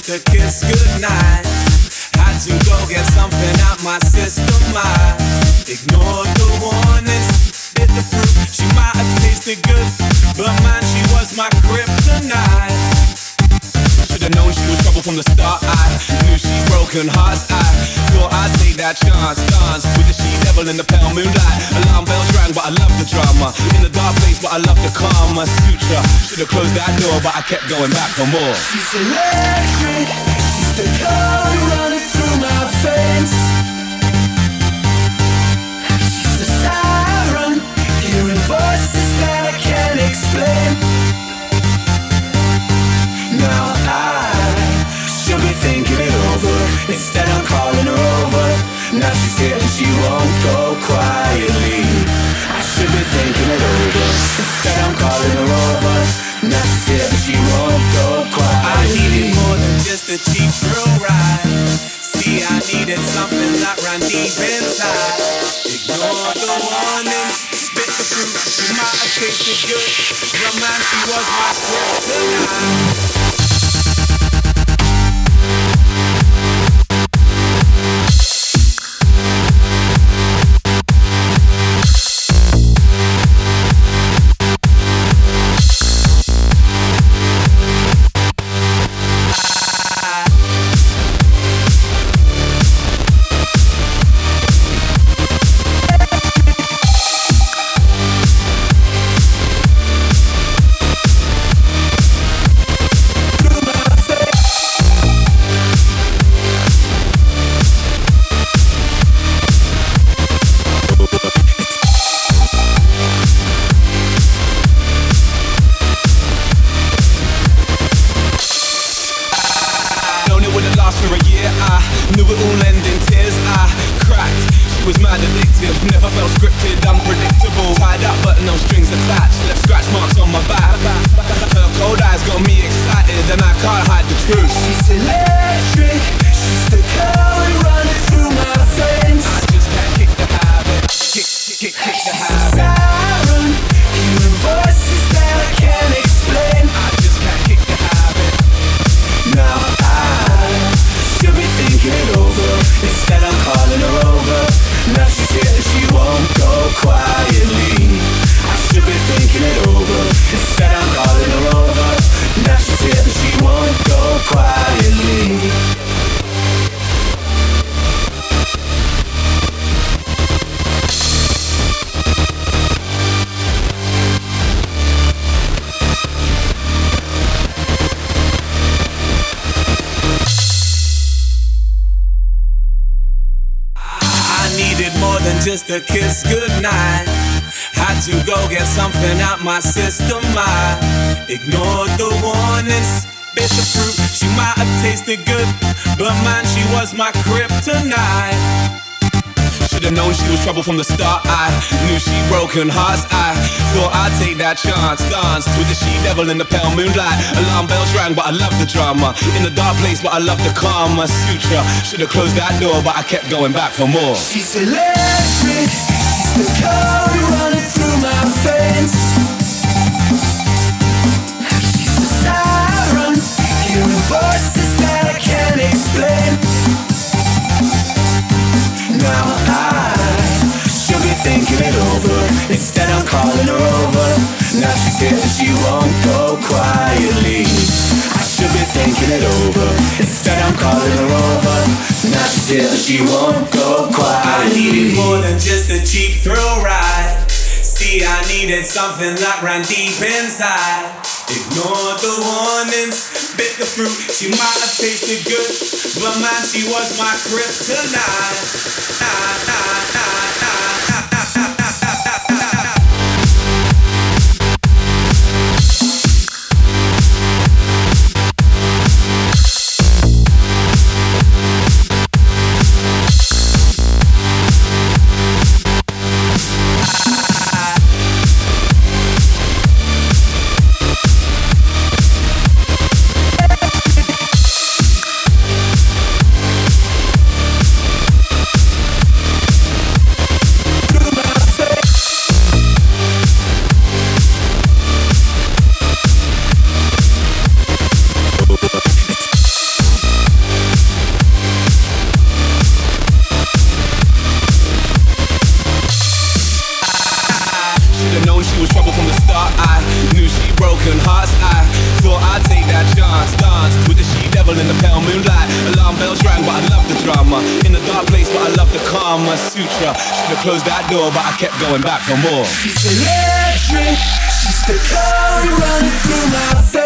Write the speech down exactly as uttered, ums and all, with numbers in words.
just a kiss goodnight. Had to go get something out my system. I ignored the warnings, bit the fruit. She might have tasted good, but man, she was my kryptonite. Should've known she was trouble from the start. I knew she's broken hearts. I thought I'd take that chance. Dance with the she-devil in the pale moonlight. Alarm bells rang, but I love the drama. In the dark place, but I love the karma. Suture, should've closed that door, but I kept going back for more. She's electric. She's the current running through my veins. She's the siren, hearing voices that I can't explain. Now I should be thinking it over. Instead I'm calling her over. Now she's here and she won't go quietly. I should be thinking it over. Instead I'm calling her over. Now she's here and she won't go quietly. I needed more than just a cheap thrill ride. See, I needed something that ran deep inside. Ignore the warnings, bit the fruit. She might have tasted good, but man, she was my kryptonite. Just a kiss goodnight. Had to go get something out my system. I ignored the warnings, bit the fruit. She might have tasted good, but man, she was my kryptonite. Should've known she was trouble from the start. I knew she broken hearts. I thought I'd take that chance. Danced with the she-devil in the pale moonlight. Alarm bells rang, but I love the drama. In the dark place, but I love the karma. Suture, should've closed that door, but I kept going back for more. She's electric. She's the current running through my veins. She's the siren, hearing voices that I can't explain. Now I should be thinking it over. Instead I'm calling her over. Now she's here and she won't go quietly. I should be thinking it over. Instead I'm calling her over. Now she's here and she won't go quietly. I needed more than just a cheap thrill ride. See, I needed something that ran deep inside. Ignored the warnings, bit the fruit. She might have tasted good, but man, she was my kryptonite. Nah, nah, nah, nah. revel in the pale moonlight. Alarm bells rang, but I love the drama. In the dark place, but I love the calm. My suture should've closed that door, but I kept going back for more. She's electric, she's the current running through my veins.